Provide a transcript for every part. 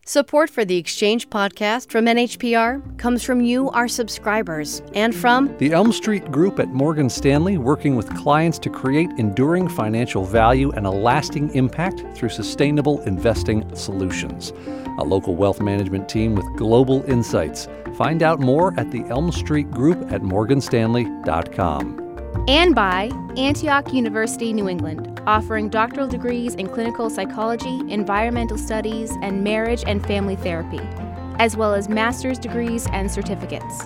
Support for the Exchange podcast from NHPR comes from you, our subscribers, and from the Elm Street Group at Morgan Stanley, working with clients to create enduring financial value and a lasting impact through sustainable investing solutions. A local wealth management team with global insights. Find out more at the Elm Street Group at morganstanley.com. And by Antioch University, New England, offering doctoral degrees in clinical psychology, environmental studies, and marriage and family therapy, as well as master's degrees and certificates.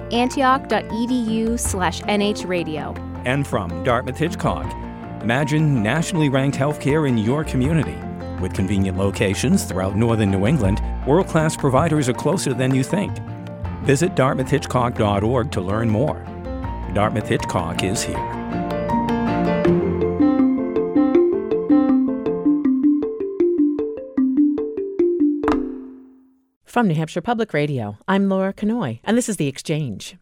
Antioch.edu/NHradio. And from Dartmouth Hitchcock. Imagine nationally ranked healthcare in your community. With convenient locations throughout northern New England, world-class providers are closer than you think. Visit dartmouthhitchcock.org to learn more. Dartmouth Hitchcock is here. From New Hampshire Public Radio, I'm Laura Kanoy, and this is The Exchange.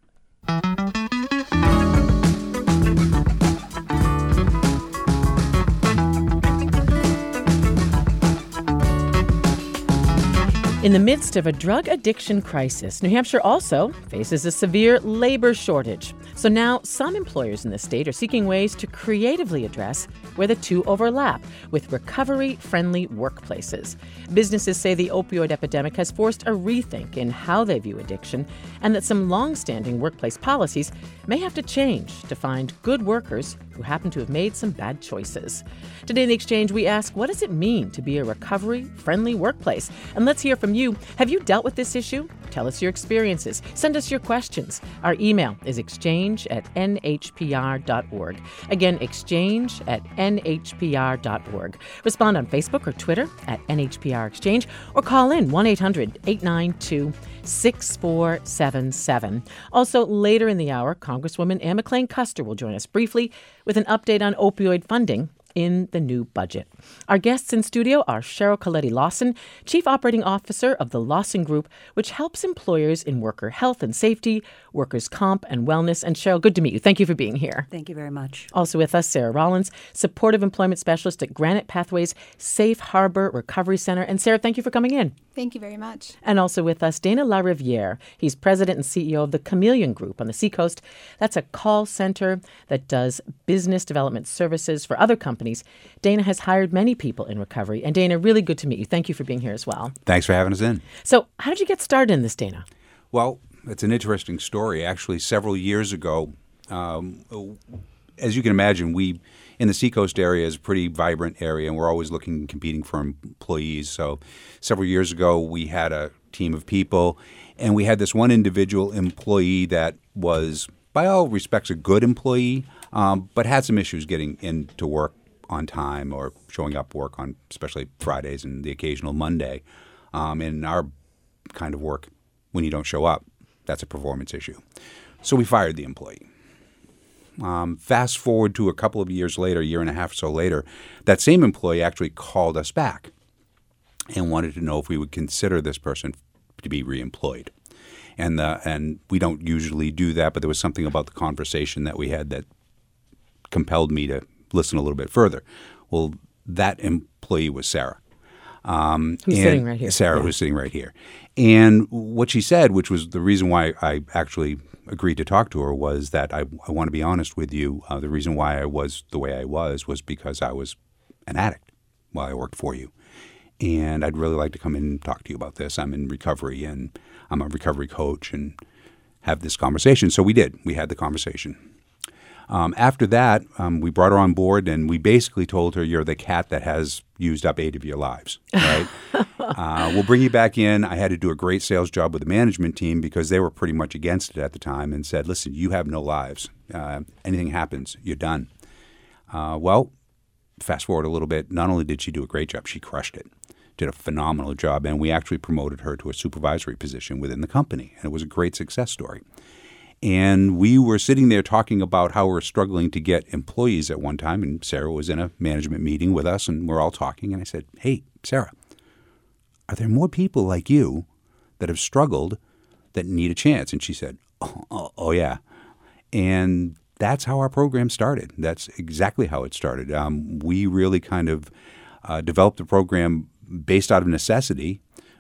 In the midst of a drug addiction crisis, New Hampshire also faces a severe labor shortage. So now some employers in the state are seeking ways to creatively address where the two overlap with recovery-friendly workplaces. Businesses say the opioid epidemic has forced a rethink in how they view addiction, and that some long-standing workplace policies may have to change to find good workers who happen to have made some bad choices. Today in The Exchange, we ask, what does it mean to be a recovery-friendly workplace? And let's hear from you. Have you dealt with this issue? Tell us your experiences. Send us your questions. Our email is exchange@nhpr.org. Again, exchange@nhpr.org. Respond on Facebook or Twitter @NHPR Exchange, or call in 1-800-892-6477. Also, later in the hour, Congresswoman Anne McLean Custer will join us briefly with an update on opioid funding in the new budget. Our guests in studio are Cheryl Coletti-Lawson, Chief Operating Officer of the Lawson Group, which helps employers in worker health and safety, workers' comp and wellness. And Cheryl, good to meet you. Thank you for being here. Thank you very much. Also with us, Sarah Rollins, Supportive Employment Specialist at Granite Pathways Safe Harbor Recovery Center. And Sarah, thank you for coming in. Thank you very much. And also with us, Dana LaRiviere. He's president and CEO of the Chameleon Group on the Seacoast. That's a call center that does business development services for other companies. Dana has hired many people in recovery. And Dana, really good to meet you. Thank you for being here as well. Thanks for having us in. So how did you get started in this, Dana? Well, it's an interesting story. Actually, several years ago, as you can imagine, we in the Seacoast area is a pretty vibrant area, and we're always looking and competing for employees. So several years ago, we had a team of people, and we had this one individual employee that was, by all respects, a good employee, but had some issues getting into work on time or showing up work on especially Fridays and the occasional Monday. In our kind of work, when you don't show up, that's a performance issue. So we fired the employee. Fast forward to a couple of years later, a year and a half or so later, that same employee actually called us back and wanted to know if we would consider this person to be reemployed. And we don't usually do that, but there was something about the conversation that we had that compelled me to listen a little bit further. Well, that employee was Sarah. Who's sitting right here. Sarah, who's sitting right here. And what she said, which was the reason why I actually agreed to talk to her, was that I want to be honest with you. The reason why I was the way I was because I was an addict while I worked for you. And I'd really like to come in and talk to you about this. I'm in recovery, and I'm a recovery coach, and have this conversation. So we did. We had the conversation. After that, we brought her on board, and we basically told her, you're the cat that has used up 8 of your lives, right? We'll bring you back in. I had to do a great sales job with the management team because they were pretty much against it at the time and said, listen, you have no lives. Anything happens, you're done. Well, fast forward a little bit. Not only did she do a great job, she crushed it. Did a phenomenal job, and we actually promoted her to a supervisory position within the company, and it was a great success story. And we were sitting there talking about how we're struggling to get employees at one time, and Sarah was in a management meeting with us, and we're all talking, and I said, hey, Sarah, are there more people like you that have struggled that need a chance? And she said, oh yeah. And that's how our program started. That's exactly how it started. We really kind of developed a program based out of necessity.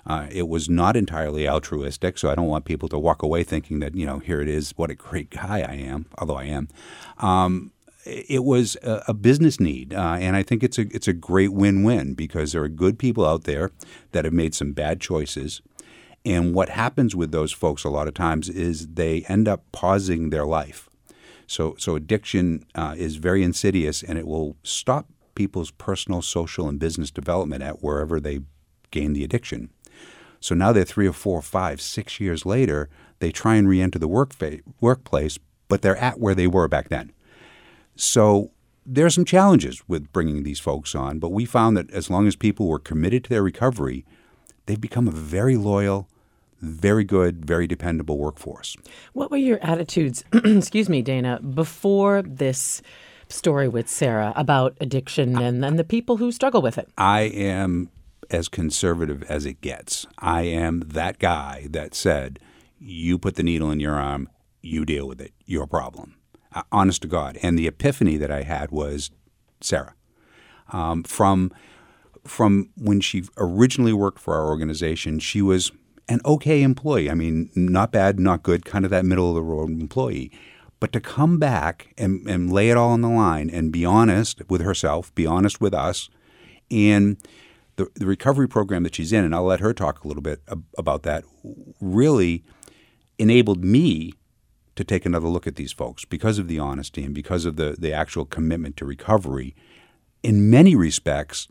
It was not entirely altruistic, so I don't want people to walk away thinking that, here it is, what a great guy I am, although I am. It was a business need, and I think it's a great win-win because there are good people out there that have made some bad choices. And what happens with those folks a lot of times is they end up pausing their life. So addiction is very insidious, and it will stop people's personal, social, and business development at wherever they gain the addiction. So now they're 3 or 4 or 5, 6 years later, they try and re-enter the workplace, but they're at where they were back then. So there are some challenges with bringing these folks on, but we found that as long as people were committed to their recovery, they've become a very loyal, very good, very dependable workforce. What were your attitudes, excuse me, Dana, before this story with Sarah about addiction and the people who struggle with it? I am as conservative as it gets. I am that guy that said, you put the needle in your arm, you deal with it, your problem. Honest to God. And the epiphany that I had was Sarah. From when she originally worked for our organization, she was an okay employee. I mean, not bad, not good, kind of that middle-of-the-road employee. But to come back and lay it all on the line and be honest with herself, be honest with us, and the recovery program that she's in, and I'll let her talk a little bit about that, really enabled me to take another look at these folks because of the honesty and because of the actual commitment to recovery. In many respects,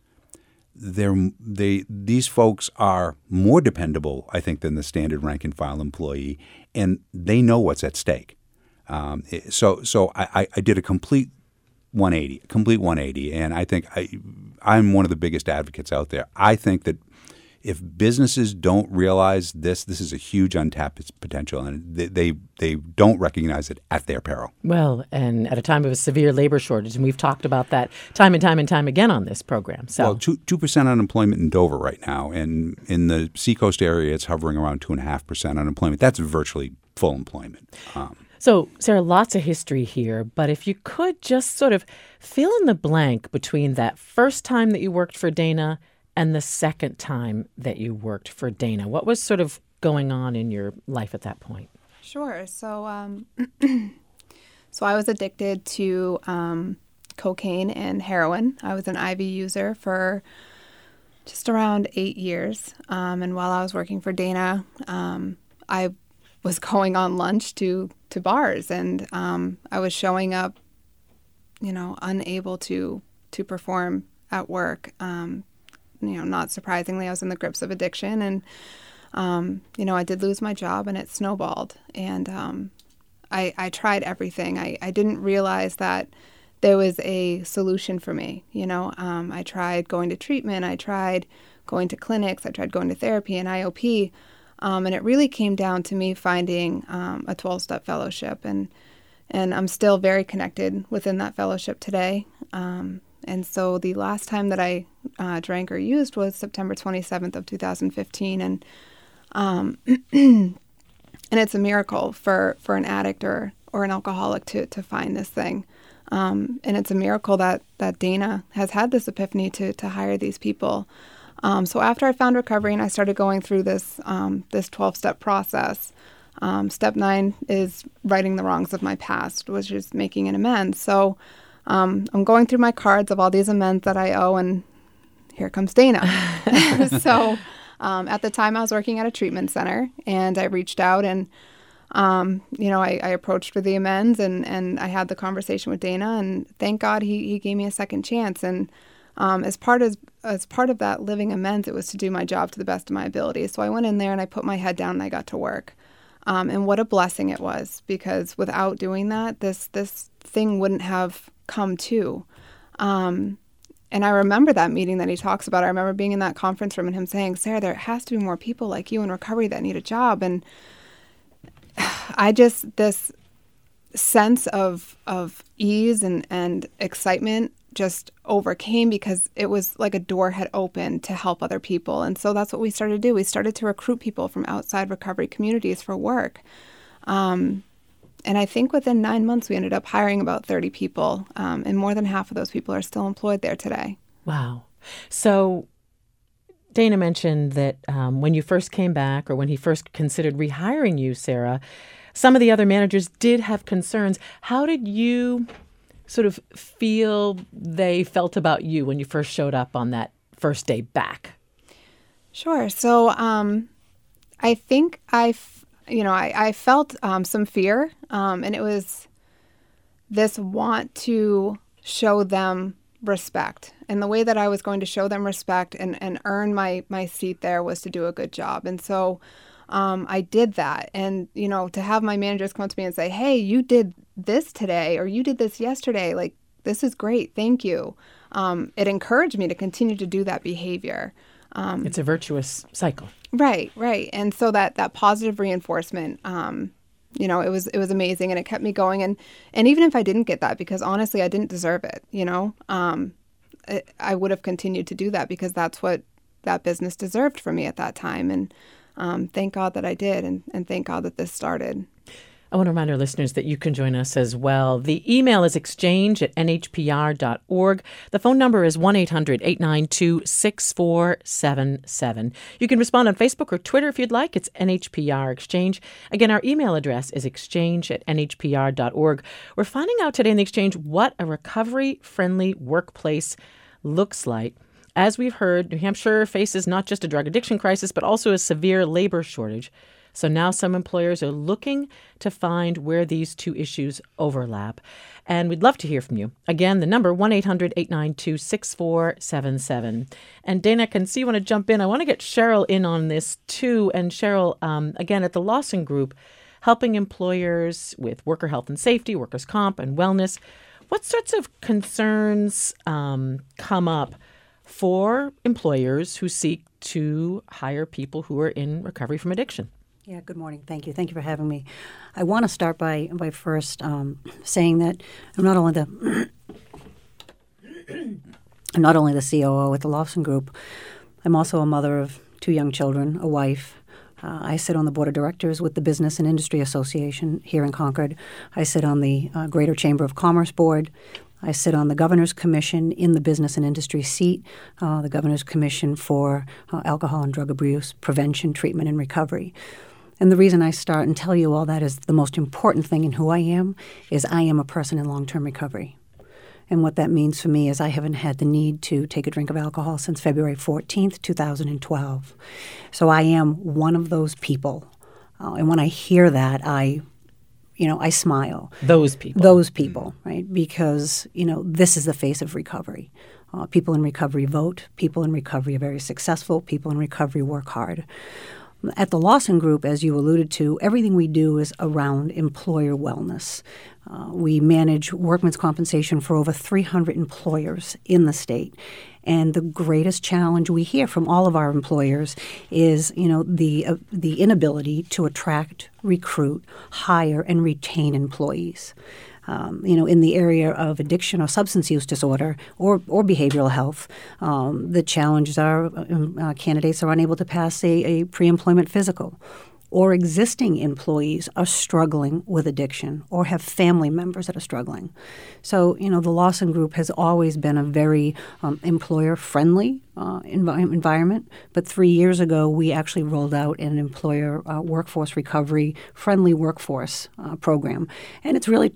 these folks are more dependable, I think, than the standard rank-and-file employee, and they know what's at stake. So I did a complete 180, and I think I'm one of the biggest advocates out there. I think that if businesses don't realize this is a huge untapped potential, and they don't recognize it at their peril. Well, and at a time of a severe labor shortage, and we've talked about that time and time again on this program. So, well, 2% unemployment in Dover right now, and in the Seacoast area, it's hovering around 2.5% unemployment. That's virtually full employment. So, Sarah, lots of history here, but if you could just sort of fill in the blank between that first time that you worked for Dana and the second time that you worked for Dana, what was sort of going on in your life at that point? Sure. So, so I was addicted to cocaine and heroin. I was an IV user for just around 8 years. And while I was working for Dana, I was going on lunch to bars, and I was showing up, unable to perform at work. Not surprisingly, I was in the grips of addiction, and I did lose my job, and it snowballed. And I tried everything. I didn't realize that there was a solution for me. I tried going to treatment. I tried going to clinics. I tried going to therapy and IOP. And it really came down to me finding a 12-step fellowship. And I'm still very connected within that fellowship today. And so the last time that I drank or used was September 27th of 2015. And and it's a miracle for an addict or an alcoholic to find this thing. And it's a miracle that Dana has had this epiphany to hire these people. So after I found recovery and I started going through this 12-step process, step 9 is righting the wrongs of my past, which is making an amends. So I'm going through my cards of all these amends that I owe, and here comes Dana. So at the time I was working at a treatment center, and I reached out and I approached for the amends, and I had the conversation with Dana, and thank God he gave me a second chance. And as part of that living amends, it was to do my job to the best of my ability. So I went in there and I put my head down and I got to work. And what a blessing it was, because without doing that, this thing wouldn't have come to. And I remember that meeting that he talks about. I remember being in that conference room and him saying, Sarah, there has to be more people like you in recovery that need a job. And this sense of ease and excitement just overcame, because it was like a door had opened to help other people. And so that's what we started to do. We started to recruit people from outside recovery communities for work. And I think within 9 months, we ended up hiring about 30 people. And more than half of those people are still employed there today. Wow. So Dana mentioned that when you first came back, or when he first considered rehiring you, Sarah, some of the other managers did have concerns. How did you sort of feel they felt about you when you first showed up on that first day back? Sure. So I think I felt some fear, and it was this want to show them respect. And the way that I was going to show them respect and earn my seat there was to do a good job. And so I did that. And, to have my managers come up to me and say, hey, you did this today, or you did this yesterday, like, this is great, thank you. It encouraged me to continue to do that behavior. It's a virtuous cycle. Right. And so that positive reinforcement, it was amazing, and it kept me going. And even if I didn't get that, because honestly, I didn't deserve it, I would have continued to do that because that's what that business deserved from me at that time. And thank God that I did, and thank God that this started. I want to remind our listeners that you can join us as well. The email is exchange@nhpr.org. The phone number is 1-800-892-6477. You can respond on Facebook or Twitter if you'd like. It's NHPR Exchange. Again, our email address is exchange@nhpr.org. We're finding out today in the Exchange what a recovery-friendly workplace looks like. As we've heard, New Hampshire faces not just a drug addiction crisis, but also a severe labor shortage. So now some employers are looking to find where these two issues overlap. And we'd love to hear from you. Again, the number, 1-800-892-6477. And Dana, I can see you want to jump in. I want to get Cheryl in on this too. And Cheryl, again, at the Lawson Group, helping employers with worker health and safety, workers' comp, and wellness. What sorts of concerns come up for employers who seek to hire people who are in recovery from addiction? Yeah, good morning. Thank you. Thank you for having me. I want to start by first saying that I'm not only the COO at the Lawson Group, I'm also a mother of 2 young children, a wife. I sit on the board of directors with the Business and Industry Association here in Concord. I sit on the Greater Chamber of Commerce Board. I sit on the Governor's Commission in the Business and Industry seat, the Governor's Commission for Alcohol and Drug Abuse Prevention, Treatment, and Recovery. And the reason I start and tell you all that is the most important thing in who I am is I am a person in long-term recovery. And what that means for me is I haven't had the need to take a drink of alcohol since February 14th, 2012. So I am one of those people. And when I hear that, I smile. Those people, right? Because, this is the face of recovery. People in recovery vote. People in recovery are very successful. People in recovery work hard. At the Lawson Group, as you alluded to, everything we do is around employer wellness. We manage workmen's compensation for over 300 employers in the state. And the greatest challenge we hear from all of our employers is, the inability to attract, recruit, hire, and retain employees. In the area of addiction or substance use disorder or behavioral health, the challenges are candidates are unable to pass a pre-employment physical, or existing employees are struggling with addiction or have family members that are struggling. So, the Lawson Group has always been a very employer-friendly environment. But 3 years ago, we actually rolled out an employer workforce recovery-friendly workforce program. And it's really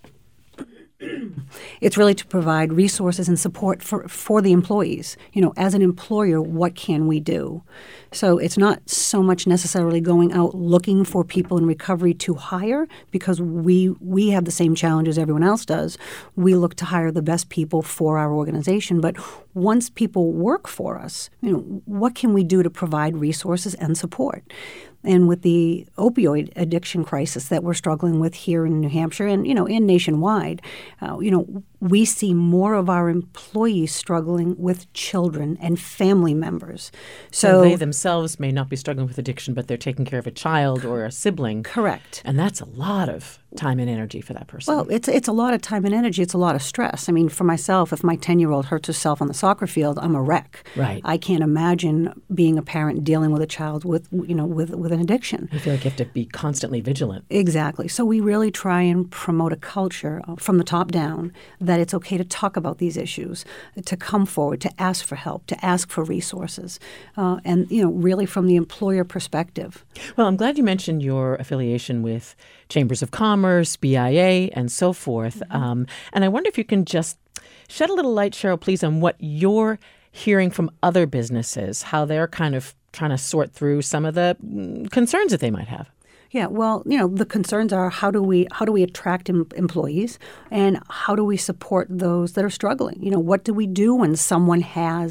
to provide resources and support for the employees. As an employer, what can we do? So it's not so much necessarily going out looking for people in recovery to hire, because we have the same challenges everyone else does. We look to hire the best people for our organization. But once people work for us, what can we do to provide resources and support? And with the opioid addiction crisis that we're struggling with here in New Hampshire and, and nationwide, we see more of our employees struggling with children and family members. So they themselves may not be struggling with addiction, but they're taking care of a child or a sibling. Correct. And that's a lot of time and energy for that person. Well, it's a lot of time and energy. It's a lot of stress. I mean, for myself, if my 10-year-old hurts herself on the soccer field, I'm a wreck. Right. I can't imagine being a parent dealing with a child with an addiction. You feel like you have to be constantly vigilant. Exactly. So we really try and promote a culture from the top down that it's okay to talk about these issues, to come forward, to ask for help, to ask for resources, and really from the employer perspective. Well, I'm glad you mentioned your affiliation with Chambers of Commerce, BIA, and so forth. And I wonder if you can just shed a little light, Cheryl, please, on what you're hearing from other businesses, how they're kind of trying to sort through some of the concerns that they might have. Yeah, well, the concerns are how do we attract employees, and how do we support those that are struggling? What do we do when someone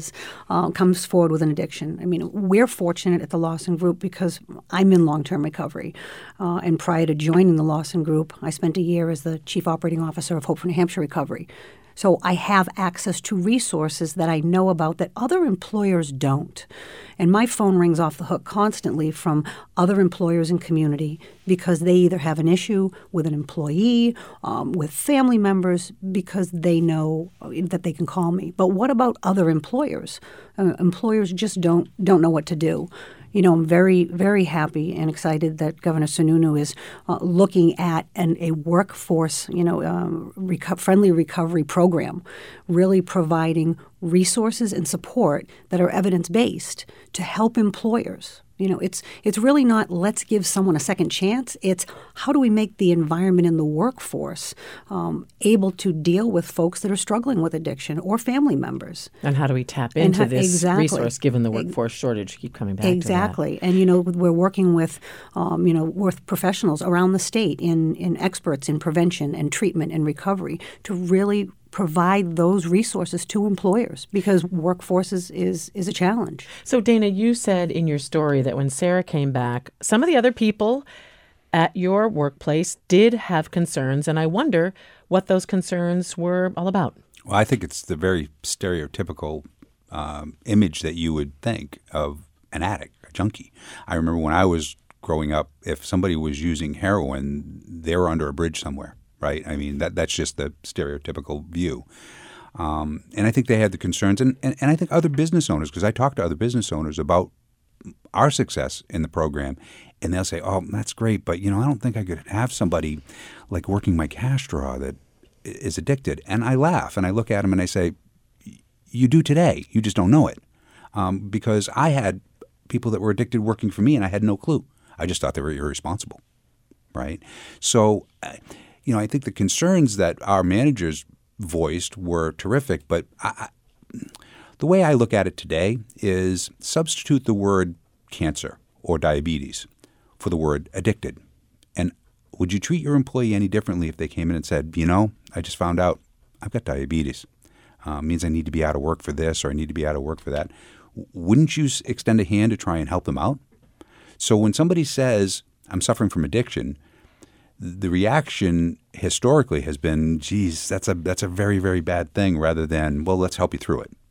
comes forward with an addiction? I mean, we're fortunate at the Lawson Group because I'm in long-term recovery, and prior to joining the Lawson Group, I spent a year as the Chief Operating Officer of Hope for New Hampshire Recovery. So I have access to resources that I know about that other employers don't. And my phone rings off the hook constantly from other employers and community because they either have an issue with an employee, with family members, because they know that they can call me. But what about other employers? Employers just don't know what to do. I'm very, very happy and excited that Governor Sununu is looking at a workforce, friendly recovery program, really providing resources and support that are evidence-based to help employers. It's really not let's give someone a second chance. It's how do we make the environment in the workforce able to deal with folks that are struggling with addiction or family members. And how do we tap into this resource given the workforce shortage? Keep coming back exactly. to that. And, we're working with, with professionals around the state in experts in prevention and treatment and recovery to really provide those resources to employers because workforce is a challenge. So, Dana, you said in your story that when Sarah came back, some of the other people at your workplace did have concerns, and I wonder what those concerns were all about. Well, I think it's the very stereotypical image that you would think of an addict, a junkie. I remember when I was growing up, if somebody was using heroin, they were under a bridge somewhere. Right? I mean, that's just the stereotypical view. And I think they had the concerns. And I think other business owners, because I talk to other business owners about our success in the program, and they'll say, oh, that's great, but, I don't think I could have somebody like working my cash drawer that is addicted. And I laugh, and I look at them, and I say, you do today. You just don't know it. Because I had people that were addicted working for me, and I had no clue. I just thought they were irresponsible. Right? So I think the concerns that our managers voiced were terrific, but the way I look at it today is substitute the word cancer or diabetes for the word addicted. And would you treat your employee any differently if they came in and said, I just found out I've got diabetes. Means I need to be out of work for this or I need to be out of work for that. Wouldn't you extend a hand to try and help them out? So when somebody says, I'm suffering from addiction, the reaction historically has been, geez, that's a very, very bad thing, rather than, well, let's help you through it.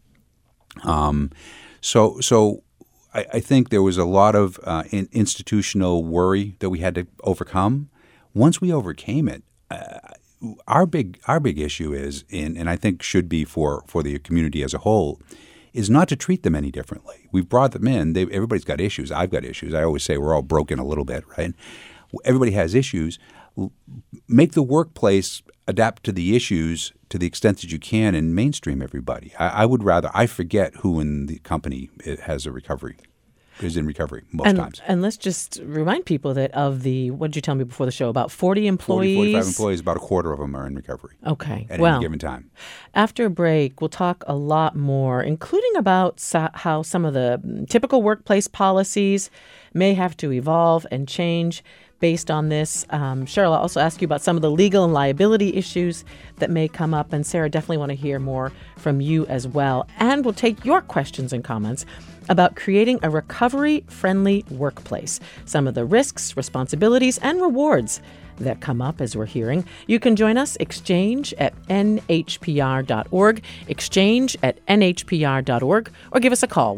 So I think there was a lot of institutional worry that we had to overcome. Once we overcame it, our big issue is, and I think should be for the community as a whole, is not to treat them any differently. We've brought them in. Everybody's got issues. I've got issues. I always say we're all broken a little bit, right? Everybody has issues. Make the workplace adapt to the issues to the extent that you can and mainstream everybody. I forget who in the company is in recovery most times. And let's just remind people that of the, what did you tell me before the show, about 40 employees? 45 employees, about a quarter of them are in recovery. Okay. At any given time. After a break, we'll talk a lot more, including about how some of the typical workplace policies may have to evolve and change based on this. Cheryl, I'll also ask you about some of the legal and liability issues that may come up. And Sarah, definitely want to hear more from you as well. And we'll take your questions and comments about creating a recovery-friendly workplace, some of the risks, responsibilities, and rewards that come up as we're hearing. You can join us, exchange@nhpr.org, exchange@nhpr.org, or give us a call,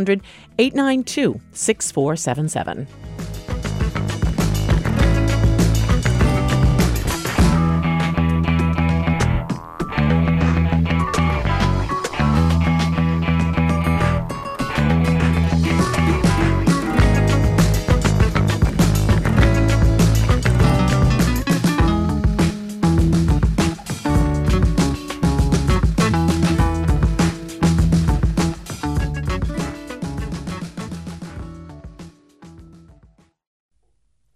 1-800-892-6477.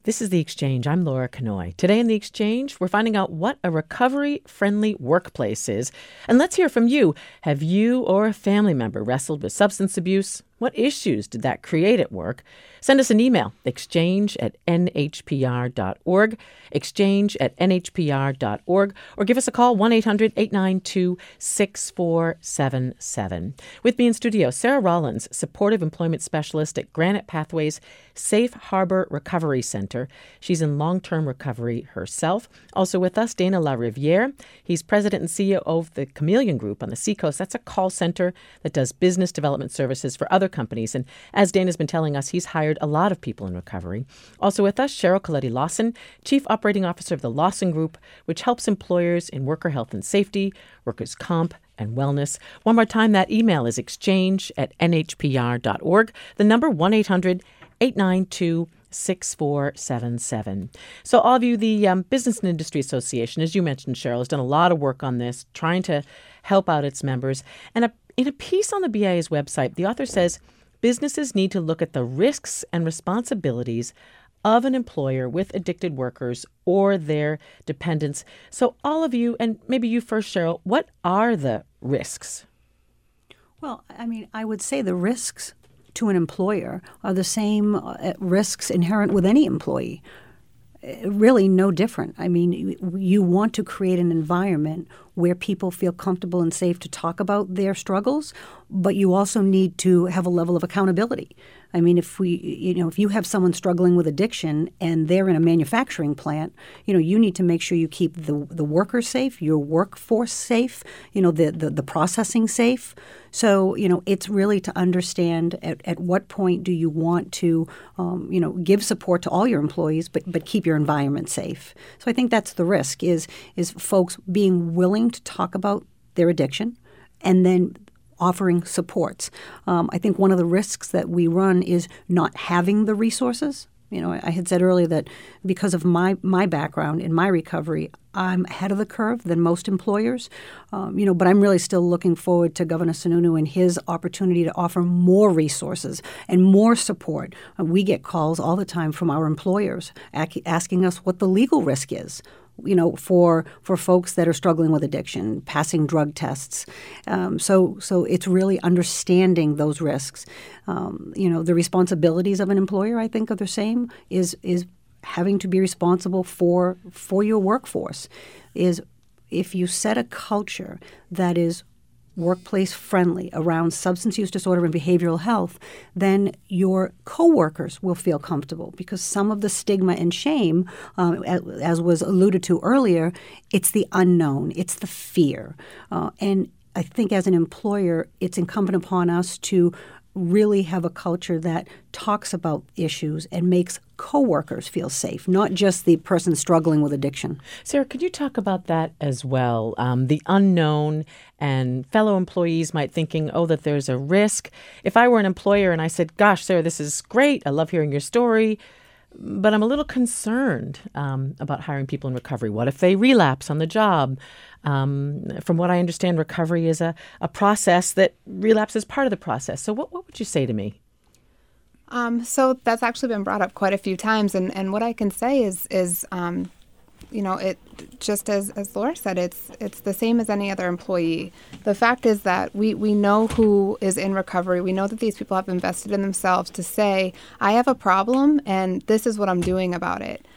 This is The Exchange. I'm Laura Kanoy. Today in The Exchange, we're finding out what a recovery-friendly workplace is. And let's hear from you. Have you or a family member wrestled with substance abuse? What issues did that create at work? Send us an email, exchange@nhpr.org, exchange@nhpr.org, or give us a call, 1-800-892-6477. With me in studio, Sarah Rollins, Supportive Employment Specialist at Granite Pathways Safe Harbor Recovery Center. She's in long-term recovery herself. Also with us, Dana LaRiviere. He's president and CEO of the Chameleon Group on the Seacoast. That's a call center that does business development services for other companies. And as Dana's been telling us, he's hired a lot of people in recovery. Also with us, Cheryl Coletti-Lawson, Chief Operating Officer of the Lawson Group, which helps employers in worker health and safety, workers' comp, and wellness. One more time, that email is exchange@nhpr.org. The number 1-800-892-6477. So all of you, the Business and Industry Association, as you mentioned, Cheryl, has done a lot of work on this, trying to help out its members. And in a piece on the BIA's website, the author says businesses need to look at the risks and responsibilities of an employer with addicted workers or their dependents. So all of you, and maybe you first, Cheryl, what are the risks? Well, I mean, I would say the risks to an employer are the same risks inherent with any employee. Really no different. I mean, you want to create an environment where people feel comfortable and safe to talk about their struggles, but you also need to have a level of accountability. I mean, if you have someone struggling with addiction and they're in a manufacturing plant, you need to make sure you keep the workers safe, your workforce safe, the processing safe. So, it's really to understand at what point do you want to, give support to all your employees, but keep your environment safe. So I think that's the risk is folks being willing to talk about their addiction and then offering supports. I think one of the risks that we run is not having the resources. I had said earlier that because of my background in my recovery, I'm ahead of the curve than most employers. But I'm really still looking forward to Governor Sununu and his opportunity to offer more resources and more support. We get calls all the time from our employers asking us what the legal risk is. For folks that are struggling with addiction, passing drug tests. So it's really understanding those risks. The responsibilities of an employer, I think, are the same, is having to be responsible for your workforce. Is if you set a culture that is workplace friendly around substance use disorder and behavioral health, then your coworkers will feel comfortable because some of the stigma and shame, as was alluded to earlier, it's the unknown, it's the fear. And I think as an employer, it's incumbent upon us to really have a culture that talks about issues and makes coworkers feel safe, not just the person struggling with addiction. Sarah, could you talk about that as well? The unknown, and fellow employees might thinking, that there's a risk. If I were an employer and I said, gosh, Sarah, this is great. I love hearing your story, but I'm a little concerned about hiring people in recovery. What if they relapse on the job? From what I understand, recovery is a process that relapse is part of the process. So what would you say to me? So that's actually been brought up quite a few times. And what I can say is it just as Laura said, it's the same as any other employee. The fact is that we know who is in recovery. We know that these people have invested in themselves to say, I have a problem and this is what I'm doing about it.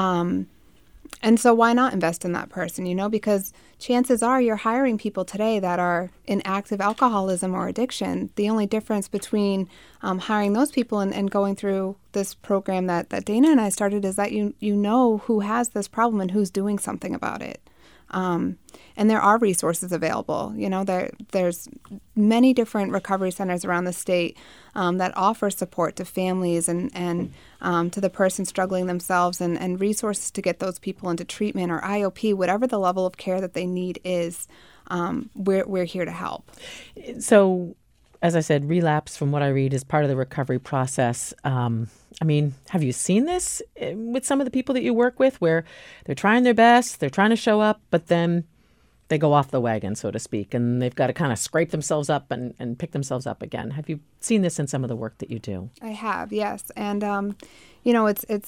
And so why not invest in that person, because chances are you're hiring people today that are in active alcoholism or addiction. The only difference between hiring those people and going through this program that Dana and I started is that you know who has this problem and who's doing something about it. And there are resources available. There's many different recovery centers around the state that offer support to families and to the person struggling themselves and resources to get those people into treatment or IOP, whatever the level of care that they need is. We're here to help. So, as I said, relapse, from what I read, is part of the recovery process. Have you seen this with some of the people that you work with where they're trying their best, they're trying to show up, but then they go off the wagon, so to speak, and they've got to kind of scrape themselves up and pick themselves up again? Have you seen this in some of the work that you do? I have, yes. And, it's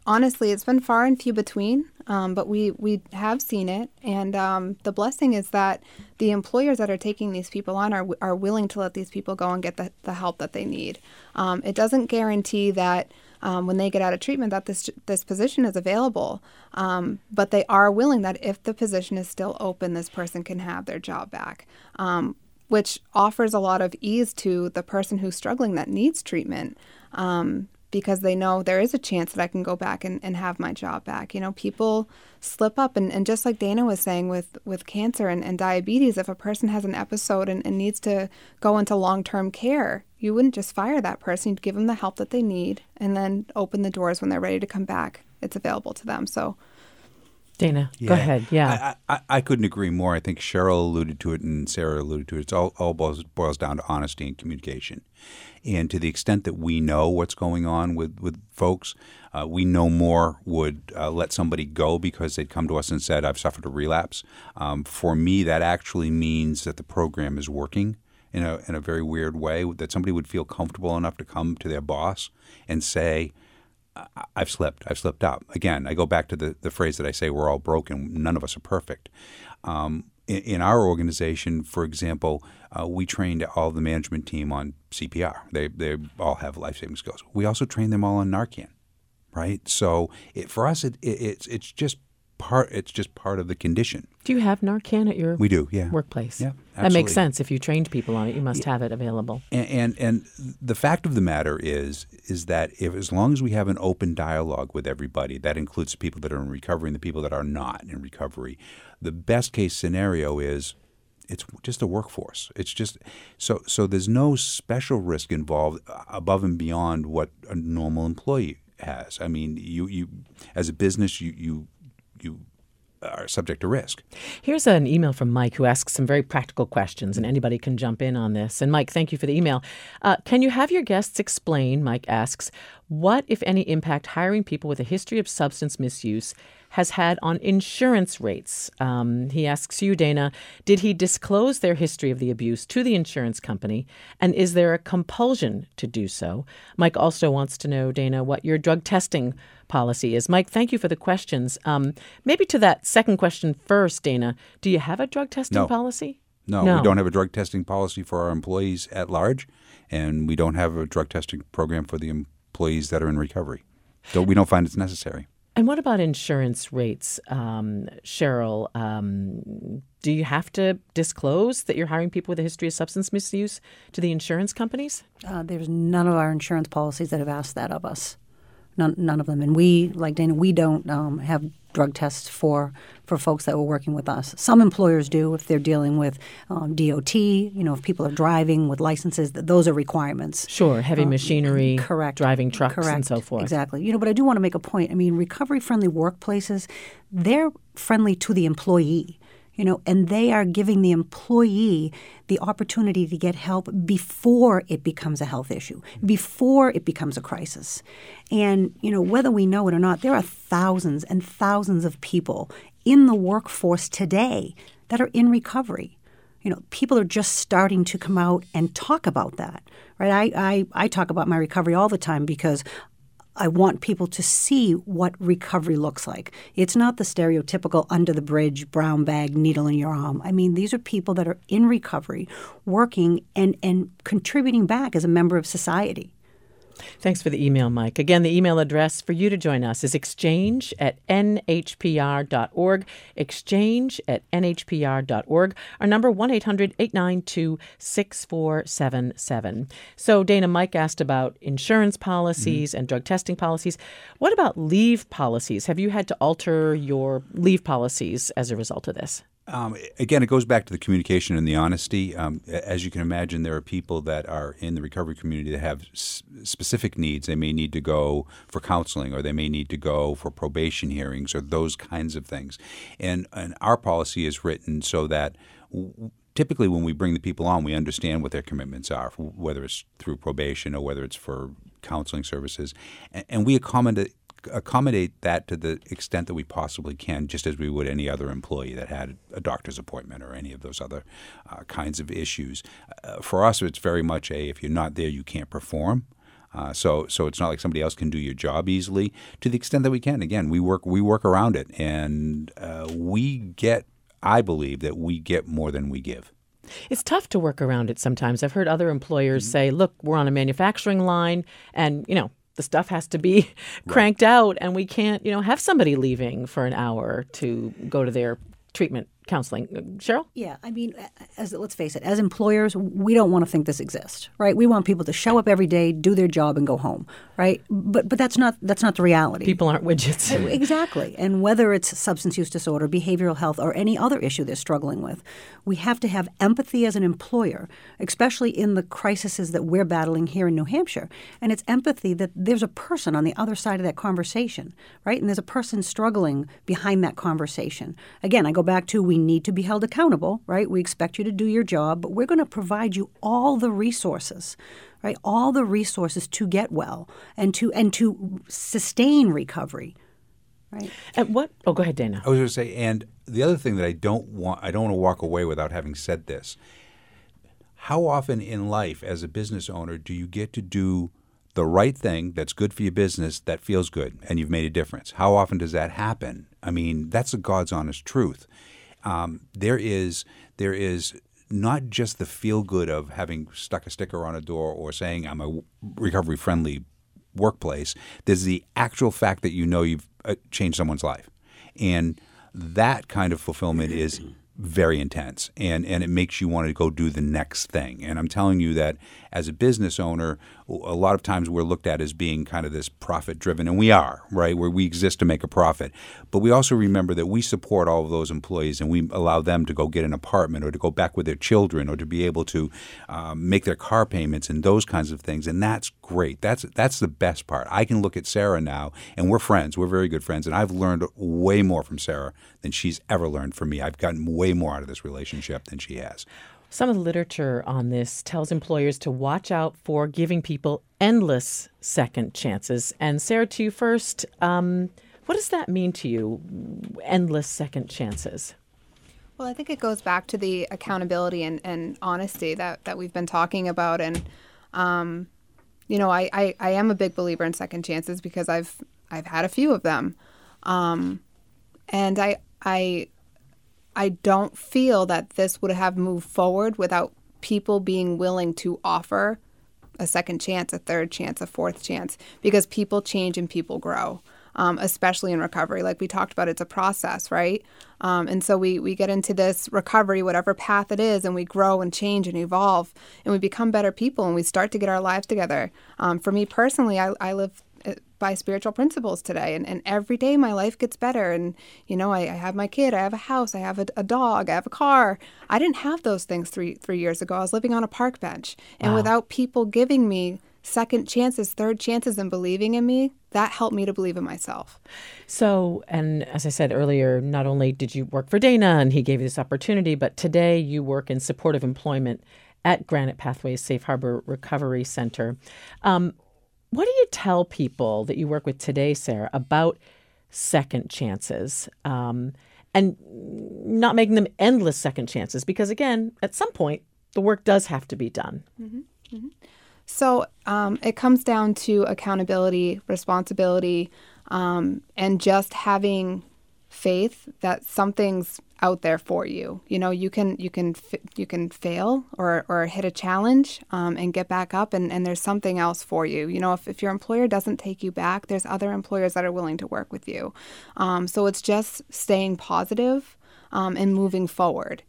honestly, it's been far and few between, but we have seen it. And the blessing is that the employers that are taking these people on are willing to let these people go and get the help that they need. It doesn't guarantee that when they get out of treatment that this position is available, but they are willing that if the position is still open, this person can have their job back, which offers a lot of ease to the person who's struggling that needs treatment. Because they know there is a chance that I can go back and have my job back. You know, people slip up. And just like Dana was saying with cancer and diabetes, if a person has an episode and needs to go into long-term care, you wouldn't just fire that person. You'd give them the help that they need and then open the doors when they're ready to come back. It's available to them. So, Dana, go ahead. Yeah. I couldn't agree more. I think Cheryl alluded to it and Sarah alluded to it. It's all boils down to honesty and communication. And to the extent that we know what's going on with folks, we no more would let somebody go because they'd come to us and said, I've suffered a relapse. For me, that actually means that the program is working in a very weird way, that somebody would feel comfortable enough to come to their boss and say, I've slipped up. Again, I go back to the phrase that I say, we're all broken. None of us are perfect. In our organization, for example, we trained all the management team on CPR. They all have life-saving skills. We also train them all on Narcan, right? So for us, it's just part of the condition. Do you have Narcan at your workplace? Yeah, absolutely. That makes sense. If you trained people on it, you must have it available. And the fact of the matter is that as long as we have an open dialogue with everybody, that includes the people that are in recovery and the people that are not in recovery, the best case scenario is it's just a workforce. It's just so there's no special risk involved above and beyond what a normal employee has. I mean, you as a business, you are subject to risk. Here's an email from Mike who asks some very practical questions, and anybody can jump in on this. And Mike, thank you for the email. Can you have your guests explain, Mike asks, what, if any, impact hiring people with a history of substance misuse has had on insurance rates? He asks you, Dana, did he disclose their history of the abuse to the insurance company? And is there a compulsion to do so? Mike also wants to know, Dana, what your drug testing policy is. Mike, thank you for the questions. Maybe to that second question first, Dana, do you have a drug testing policy? No, we don't have a drug testing policy for our employees at large, and we don't have a drug testing program for the employees that are in recovery. So we don't find it's necessary. And what about insurance rates, Cheryl? Do you have to disclose that you're hiring people with a history of substance misuse to the insurance companies? There's none of our insurance policies that have asked that of us. None of them. And we, like Dana, we don't have drug tests for folks that were working with us. Some employers do if they're dealing with DOT, if people are driving with licenses, those are requirements. Sure, heavy machinery, correct, driving trucks and so forth. Exactly. But I do want to make a point. I mean, recovery-friendly workplaces, they're friendly to the employee. And they are giving the employee the opportunity to get help before it becomes a health issue, before it becomes a crisis. And, whether we know it or not, there are thousands and thousands of people in the workforce today that are in recovery. People are just starting to come out and talk about that, right? I talk about my recovery all the time because I want people to see what recovery looks like. It's not the stereotypical under the bridge, brown bag, needle in your arm. I mean, these are people that are in recovery, working and contributing back as a member of society. Thanks for the email, Mike. Again, the email address for you to join us is exchange@nhpr.org, exchange@nhpr.org. Our number, 1-800-892-6477. So, Dana, Mike asked about insurance policies and drug testing policies. What about leave policies? Have you had to alter your leave policies as a result of this? Again, it goes back to the communication and the honesty. As you can imagine, there are people that are in the recovery community that have specific needs. They may need to go for counseling, or they may need to go for probation hearings, or those kinds of things. And our policy is written so that typically when we bring the people on, we understand what their commitments are, whether it's through probation or whether it's for counseling services. And we accommodate that to the extent that we possibly can, just as we would any other employee that had a doctor's appointment or any of those other kinds of issues. For us, it's very much if you're not there, you can't perform. So it's not like somebody else can do your job easily. To the extent that we can, again, we work around it, and I believe that we get more than we give. It's tough to work around it sometimes. I've heard other employers say, look, we're on a manufacturing line and, the stuff has to be cranked out and we can't, have somebody leaving for an hour to go to their treatment counseling. Cheryl? Yeah, I mean, let's face it, as employers, we don't want to think this exists, right? We want people to show up every day, do their job, and go home, right? But that's not the reality. People aren't widgets. Exactly. And whether it's substance use disorder, behavioral health, or any other issue they're struggling with, we have to have empathy as an employer, especially in the crises that we're battling here in New Hampshire. And it's empathy that there's a person on the other side of that conversation, right? And there's a person struggling behind that conversation. Again, I go back to we need to be held accountable, right? We expect you to do your job, but we're going to provide you all the resources, right? All the resources to get well and to sustain recovery, right? And what? Oh, go ahead, Dana. I was going to say, and the other thing that I don't want to walk away without having said this. How often in life, as a business owner, do you get to do the right thing that's good for your business that feels good and you've made a difference? How often does that happen? I mean, that's the God's honest truth. There is not just the feel good of having stuck a sticker on a door or saying I'm a recovery friendly workplace. There's the actual fact that you've changed someone's life, and that kind of fulfillment is very intense, and it makes you want to go do the next thing. And I'm telling you that as a business owner, a lot of times we're looked at as being kind of this profit-driven, and we are, right, where we exist to make a profit. But we also remember that we support all of those employees, and we allow them to go get an apartment or to go back with their children or to be able to make their car payments and those kinds of things. And that's great. That's the best part. I can look at Sarah now, and we're friends. We're very good friends, and I've learned way more from Sarah than she's ever learned from me. I've gotten way more out of this relationship than she has. Some of the literature on this tells employers to watch out for giving people endless second chances. And Sarah, to you first, what does that mean to you, endless second chances? Well, I think it goes back to the accountability and honesty that we've been talking about. And, I am a big believer in second chances because I've had a few of them. And I don't feel that this would have moved forward without people being willing to offer a second chance, a third chance, a fourth chance, because people change and people grow, especially in recovery. Like we talked about, it's a process, right? And so we get into this recovery, whatever path it is, and we grow and change and evolve, and we become better people, and we start to get our lives together. For me personally, I live by spiritual principles today, and every day my life gets better. And I have my kid, I have a house, I have a dog, I have a car. I didn't have those things three years ago. I was living on a park bench, and without people giving me second chances, third chances, and believing in me, that helped me to believe in myself. So, and as I said earlier, not only did you work for Dana and he gave you this opportunity, but today you work in supportive employment at Granite Pathways Safe Harbor Recovery Center. What do you tell people that you work with today, Sarah, about second chances and not making them endless second chances? Because, again, at some point, the work does have to be done. Mm-hmm. Mm-hmm. So it comes down to accountability, responsibility, and just having faith that something's out there for you. You can fail or hit a challenge and get back up, and there's something else for you. If your employer doesn't take you back, there's other employers that are willing to work with you. So it's just staying positive and moving forward.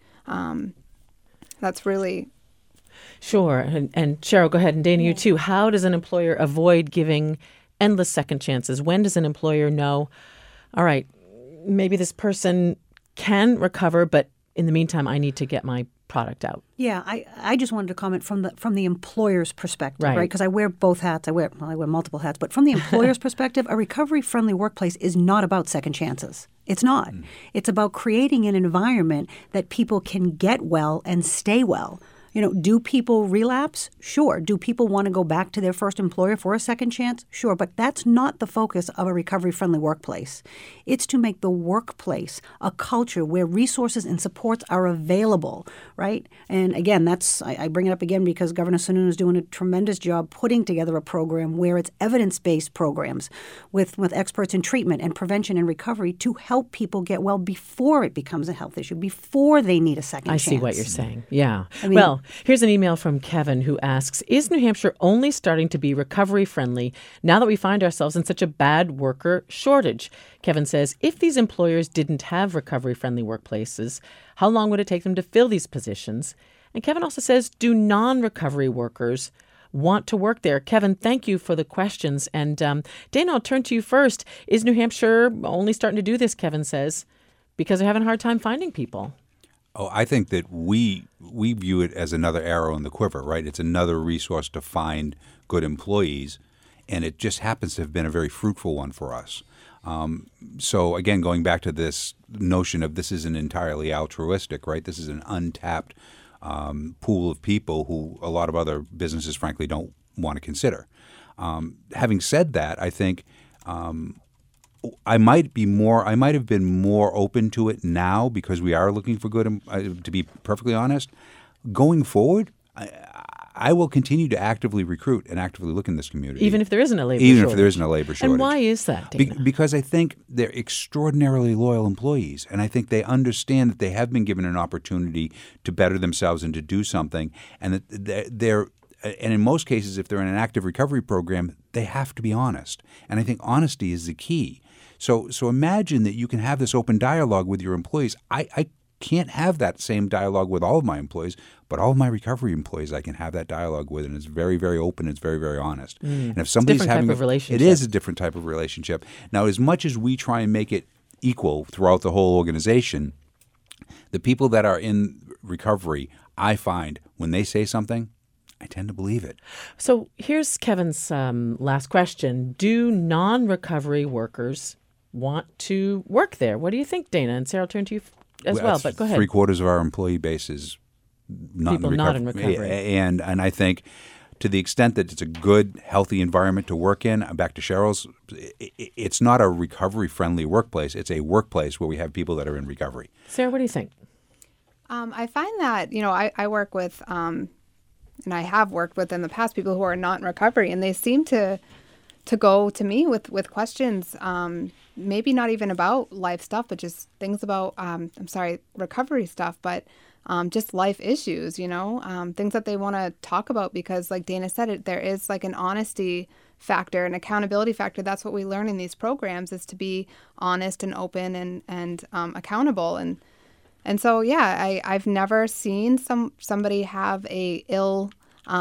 That's really... Sure. And Cheryl, go ahead. And Dana, you too. How does an employer avoid giving endless second chances? When does an employer know, all right, maybe this person can recover, but in the meantime, I need to get my product out? Yeah, I just wanted to comment from the employer's perspective, right? Because I wear both hats. I wear multiple hats. But from the employer's perspective, a recovery-friendly workplace is not about second chances. It's not. It's about creating an environment that people can get well and stay well. Do people relapse? Sure. Do people want to go back to their first employer for a second chance? Sure. But that's not the focus of a recovery-friendly workplace. It's to make the workplace a culture where resources and supports are available, right? And again, I bring it up again because Governor Sununu is doing a tremendous job putting together a program where it's evidence-based programs with experts in treatment and prevention and recovery to help people get well before it becomes a health issue, before they need a second chance. I see what you're saying. Yeah. Here's an email from Kevin who asks, is New Hampshire only starting to be recovery friendly now that we find ourselves in such a bad worker shortage? Kevin says, if these employers didn't have recovery friendly workplaces, how long would it take them to fill these positions? And Kevin also says, do non-recovery workers want to work there? Kevin, thank you for the questions. And Dana, I'll turn to you first. Is New Hampshire only starting to do this, Kevin says, because they're having a hard time finding people? Oh, I think that we view it as another arrow in the quiver, right? It's another resource to find good employees, and it just happens to have been a very fruitful one for us. So again, going back to this notion of this isn't entirely altruistic, right? This is an untapped pool of people who a lot of other businesses, frankly, don't want to consider. Having said that, I think I might have been more open to it now because we are looking for good. To be perfectly honest, going forward, I will continue to actively recruit and actively look in this community, even if there isn't a labor shortage. If there isn't a labor shortage. And why is that, Dana? Because I think they're extraordinarily loyal employees, and I think they understand that they have been given an opportunity to better themselves and to do something, and that they're. And in most cases, if they're in an active recovery program, they have to be honest. And I think honesty is the key. So imagine that you can have this open dialogue with your employees. I can't have that same dialogue with all of my employees, but all of my recovery employees I can have that dialogue with, and it's very, very open. It's very, very honest. And if somebody's having type of relationship. It is a different type of relationship. Now, as much as we try and make it equal throughout the whole organization, the people that are in recovery, I find when they say something, I tend to believe it. So here's Kevin's last question. Do non-recovery workers want to work there? What do you think, Dana? And Sarah, I'll turn to you as well, but go ahead. 3/4 of our employee base is not in recovery. And I think to the extent that it's a good, healthy environment to work in, back to Cheryl's, it's not a recovery-friendly workplace. It's a workplace where we have people that are in recovery. Sarah, what do you think? I find that, I work with, and I have worked with in the past, people who are not in recovery, and they seem to go to me with questions, maybe not even about life stuff, but just things about, recovery stuff, but just life issues, things that they want to talk about because, like Dana said, there is like an honesty factor, an accountability factor. That's what we learn in these programs, is to be honest and open and accountable. And so, yeah, I've never seen somebody have a ill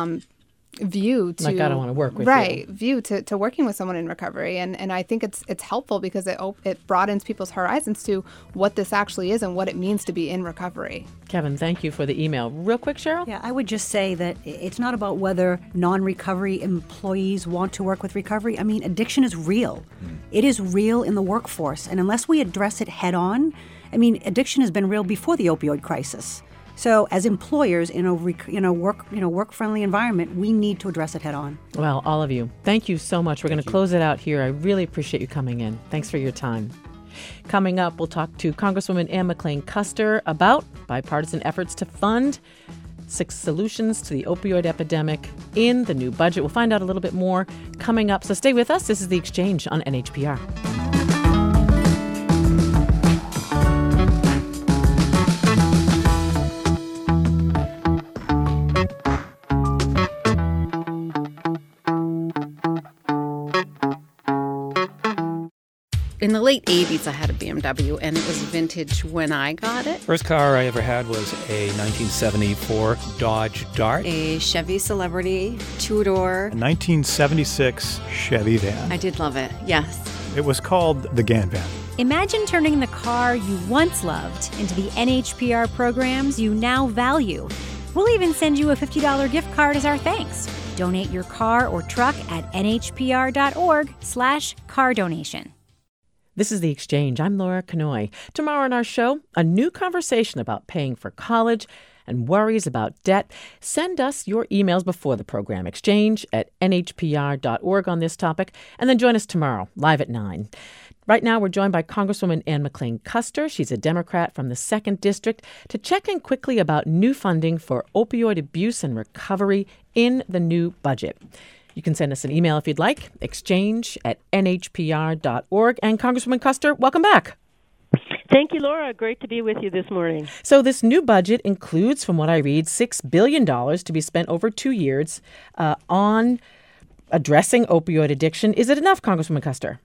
view to, like, I don't want to work with right, you. View to working with someone in recovery. And I think it's helpful because it broadens people's horizons to what this actually is and what it means to be in recovery. Kevin, thank you for the email. Real quick, Cheryl? Yeah, I would just say that it's not about whether non-recovery employees want to work with recovery. I mean, addiction is real. It is real in the workforce. And unless we address it head on, addiction has been real before the opioid crisis. So, as employers in a work-friendly environment, we need to address it head on. Well, all of you, thank you so much. We're going to close it out here. I really appreciate you coming in. Thanks for your time. Coming up, we'll talk to Congresswoman Ann McLean Kuster about bipartisan efforts to fund 6 solutions to the opioid epidemic in the new budget. We'll find out a little bit more coming up. So stay with us. This is The Exchange on NHPR. In the late 80s, I had a BMW, and it was vintage when I got it. First car I ever had was a 1974 Dodge Dart. A Chevy Celebrity two-door. A 1976 Chevy van. I did love it, yes. It was called the Gan Van. Imagine turning the car you once loved into the NHPR programs you now value. We'll even send you a $50 gift card as our thanks. Donate your car or truck at nhpr.org/car donation. This is The Exchange. I'm Laura Kanoy. Tomorrow on our show, a new conversation about paying for college and worries about debt, send us your emails before the program, exchange@nhpr.org on this topic, and then join us tomorrow, live at 9. Right now, we're joined by Congresswoman Ann McClain Custer. She's a Democrat from the 2nd District, to check in quickly about new funding for opioid abuse and recovery in the new budget. You can send us an email if you'd like, exchange@nhpr.org. And Congresswoman Custer, welcome back. Thank you, Laura. Great to be with you this morning. So this new budget includes, from what I read, $6 billion to be spent over 2 years on addressing opioid addiction. Is it enough, Congresswoman Custer?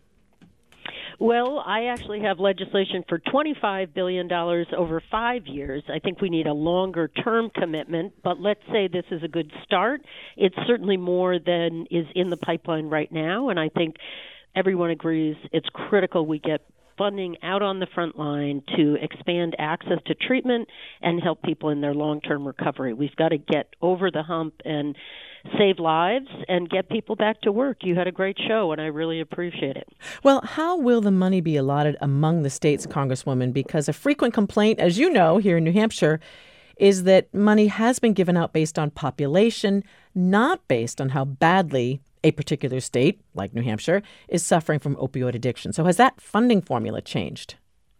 Well, I actually have legislation for $25 billion over 5 years. I think we need a longer-term commitment, but let's say this is a good start. It's certainly more than is in the pipeline right now, and I think everyone agrees it's critical we get funding out on the front line to expand access to treatment and help people in their long-term recovery. We've got to get over the hump and save lives and get people back to work. You had a great show, and I really appreciate it. Well, how will the money be allotted among the states, Congresswoman? Because a frequent complaint, as you know, here in New Hampshire, is that money has been given out based on population, not based on how badly a particular state, like New Hampshire, is suffering from opioid addiction. So has that funding formula changed?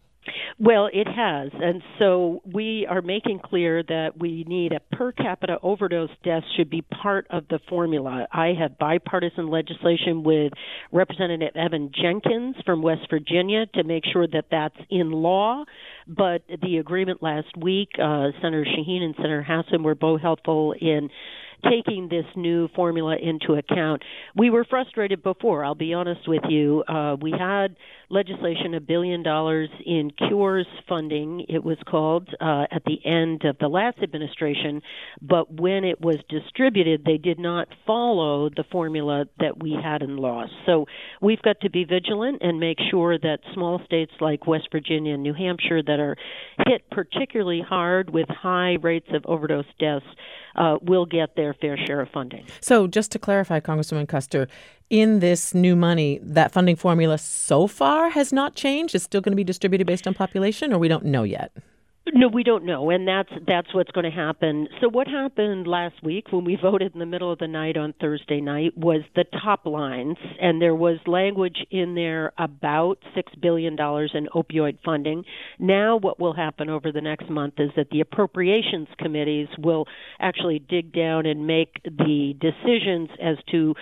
Well, it has. And so we are making clear that we need a per capita overdose death should be part of the formula. I have bipartisan legislation with Representative Evan Jenkins from West Virginia to make sure that that's in law. But the agreement last week, Senator Shaheen and Senator Hassan were both helpful in taking this new formula into account. We were frustrated before, I'll be honest with you. We had legislation, $1 billion in cures funding, it was called, at the end of the last administration, but when it was distributed, they did not follow the formula that we had in law. So we've got to be vigilant and make sure that small states like West Virginia and New Hampshire that are hit particularly hard with high rates of overdose deaths will get their fair share of funding. So just to clarify, Congresswoman Custer, in this new money, that funding formula so far has not changed? It's still going to be distributed based on population, or we don't know yet? No, we don't know, and that's what's going to happen. So what happened last week when we voted in the middle of the night on Thursday night was the top lines, and there was language in there about $6 billion in opioid funding. Now what will happen over the next month is that the appropriations committees will actually dig down and make the decisions as to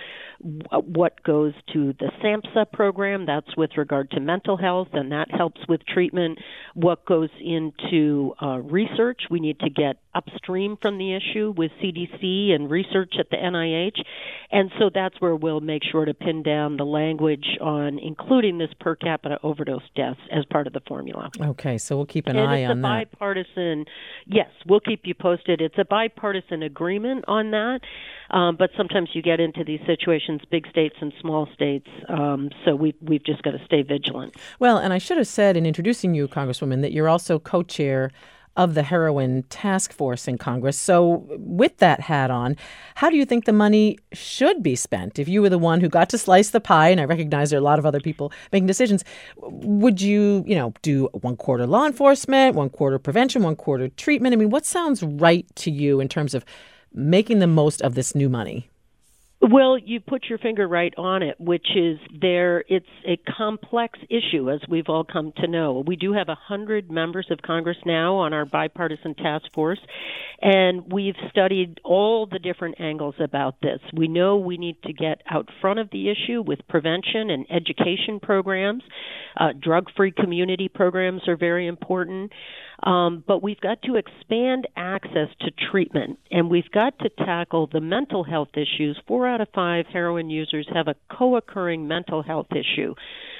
what goes to the SAMHSA program. That's with regard to mental health, and that helps with treatment. What goes into research. We need to get upstream from the issue with CDC and research at the NIH. And so that's where we'll make sure to pin down the language on including this per capita overdose deaths as part of the formula. Okay, so we'll keep an eye on that. It's a bipartisan, yes, we'll keep you posted. It's a bipartisan agreement on that, but sometimes you get into these situations, big states and small states, so we've just got to stay vigilant. Well, and I should have said in introducing you, Congresswoman, that you're also co-chair of the heroin task force in Congress. So with that hat on, how do you think the money should be spent? If you were the one who got to slice the pie, and I recognize there are a lot of other people making decisions, would you, do 1/4 law enforcement, 1/4 prevention, 1/4 treatment? I mean, what sounds right to you in terms of making the most of this new money? Well, you put your finger right on it, which is it's a complex issue, as we've all come to know. We do have 100 members of Congress now on our bipartisan task force, and we've studied all the different angles about this. We know we need to get out front of the issue with prevention and education programs. Drug-free community programs are very important. But we've got to expand access to treatment, and we've got to tackle the mental health issues. 4 out of 5 heroin users have a co-occurring mental health issue.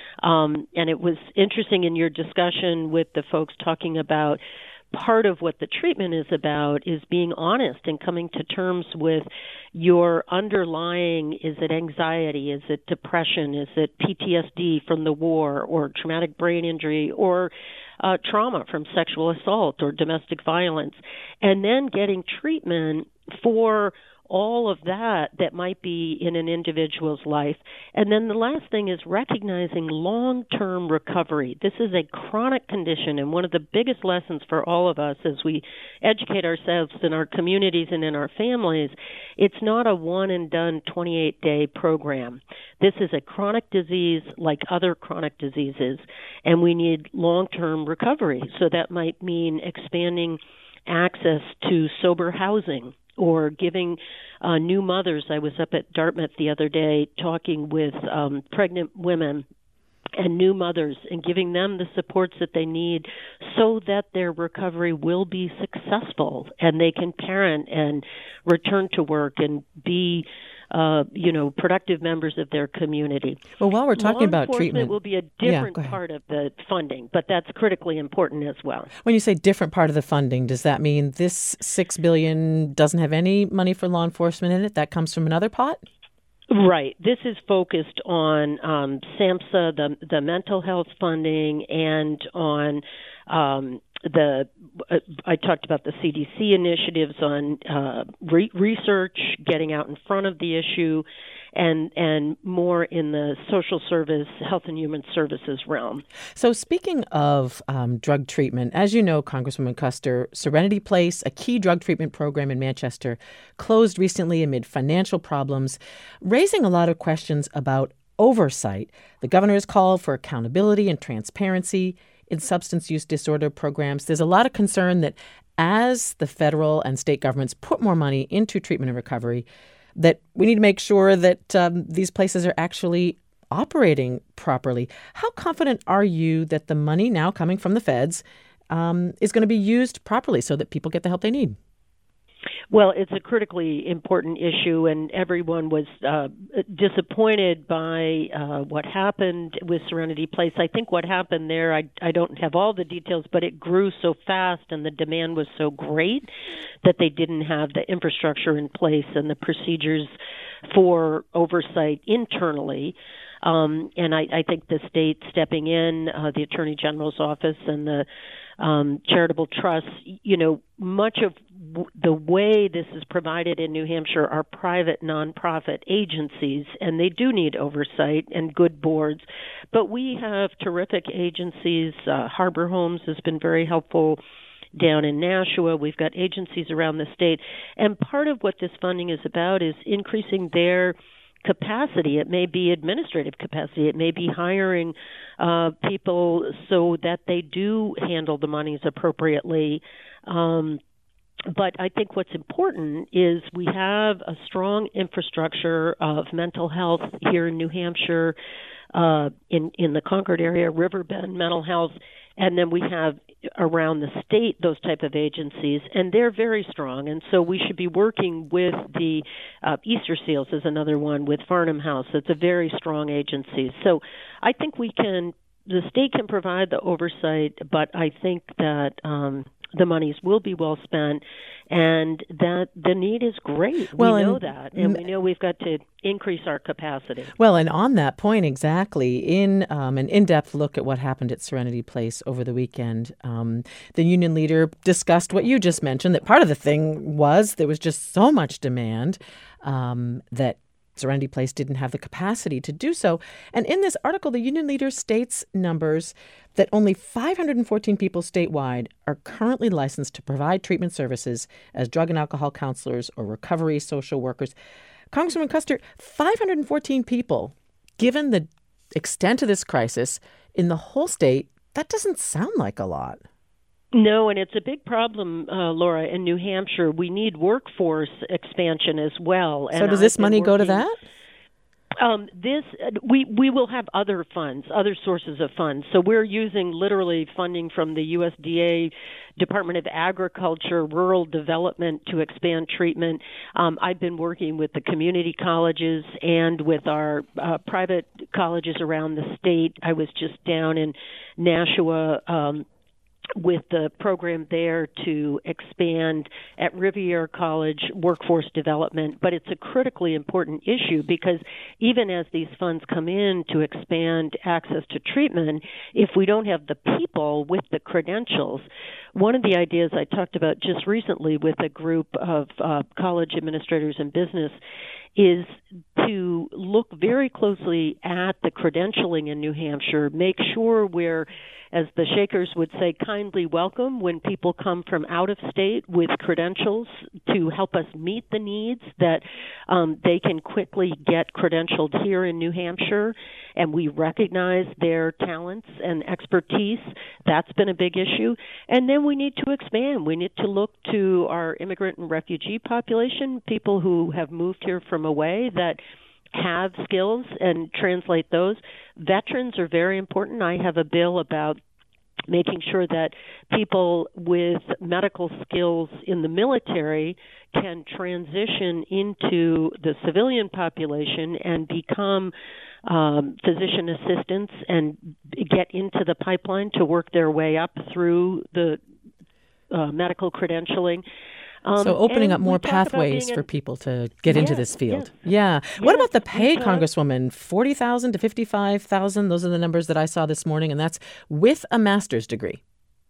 And it was interesting in your discussion with the folks talking about part of what the treatment is about is being honest and coming to terms with your underlying, is it anxiety, is it depression, is it PTSD from the war or traumatic brain injury or trauma from sexual assault or domestic violence, and then getting treatment for all of that might be in an individual's life. And then the last thing is recognizing long-term recovery. This is a chronic condition, and one of the biggest lessons for all of us as we educate ourselves in our communities and in our families, it's not a one-and-done 28-day program. This is a chronic disease like other chronic diseases, and we need long-term recovery. So that might mean expanding access to sober housing, or giving new mothers. I was up at Dartmouth the other day talking with pregnant women and new mothers and giving them the supports that they need so that their recovery will be successful and they can parent and return to work and be productive members of their community. Well, while we're talking about treatment, treatment, will be a different part of the funding, but that's critically important as well. When you say different part of the funding, does that mean this $6 billion doesn't have any money for law enforcement in it? That comes from another pot? Right. This is focused on SAMHSA, the mental health funding, and on I talked about the CDC initiatives on research, getting out in front of the issue, and more in the social service, health and human services realm. So speaking of drug treatment, as you know, Congresswoman Kuster, Serenity Place, a key drug treatment program in Manchester, closed recently amid financial problems, raising a lot of questions about oversight. The governor has called for accountability and transparency in substance use disorder programs. There's a lot of concern that as the federal and state governments put more money into treatment and recovery, that we need to make sure that these places are actually operating properly. How confident are you that the money now coming from the feds is going to be used properly so that people get the help they need? Well, it's a critically important issue, and everyone was disappointed by what happened with Serenity Place. I think what happened there, I don't have all the details, but it grew so fast and the demand was so great that they didn't have the infrastructure in place and the procedures for oversight internally. And I think the state stepping in, the Attorney General's office and the charitable trusts, much of the way this is provided in New Hampshire are private nonprofit agencies, and they do need oversight and good boards. But we have terrific agencies. Harbor Homes has been very helpful down in Nashua. We've got agencies around the state. And part of what this funding is about is increasing their capacity. It may be administrative capacity. It may be hiring people so that they do handle the monies appropriately. But I think what's important is we have a strong infrastructure of mental health here in New Hampshire, in the Concord area, Riverbend Mental Health, and then we have around the state those type of agencies, and they're very strong. And so we should be working with the Easter Seals is another one, with Farnham House. It's a very strong agency. So I think the state can provide the oversight, but I think that the monies will be well spent, and that the need is great. Well, we know that, and we know we've got to increase our capacity. Well, and on that point exactly, in an in-depth look at what happened at Serenity Place over the weekend, the union leader discussed what you just mentioned, that part of the thing was there was just so much demand that Serenity Place didn't have the capacity to do so. And in this article, the union leader states numbers that only 514 people statewide are currently licensed to provide treatment services as drug and alcohol counselors or recovery social workers. Congresswoman Kuster, 514 people, given the extent of this crisis in the whole state, that doesn't sound like a lot. No, and it's a big problem, Laura, in New Hampshire. We need workforce expansion as well. So does this money go to that? We will have other funds, other sources of funds. So we're using literally funding from the USDA Department of Agriculture, Rural Development to expand treatment. I've been working with the community colleges and with our private colleges around the state. I was just down in Nashua with the program there to expand at Rivier College workforce development. But it's a critically important issue because even as these funds come in to expand access to treatment, if we don't have the people with the credentials, one of the ideas I talked about just recently with a group of college administrators and business is to look very closely at the credentialing in New Hampshire, make sure we're, as the Shakers would say, kindly welcome when people come from out of state with credentials to help us meet the needs that they can quickly get credentialed here in New Hampshire, and we recognize their talents and expertise. That's been a big issue. And then we need to expand. We need to look to our immigrant and refugee population, people who have moved here from away that have skills, and translate those. Veterans are very important. I have a bill about making sure that people with medical skills in the military can transition into the civilian population and become physician assistants and get into the pipeline to work their way up through the medical credentialing. So opening up more pathways for people to get into this field. Yeah. What about the pay, Congresswoman? $40,000 to $55,000. Those are the numbers that I saw this morning, and that's with a master's degree.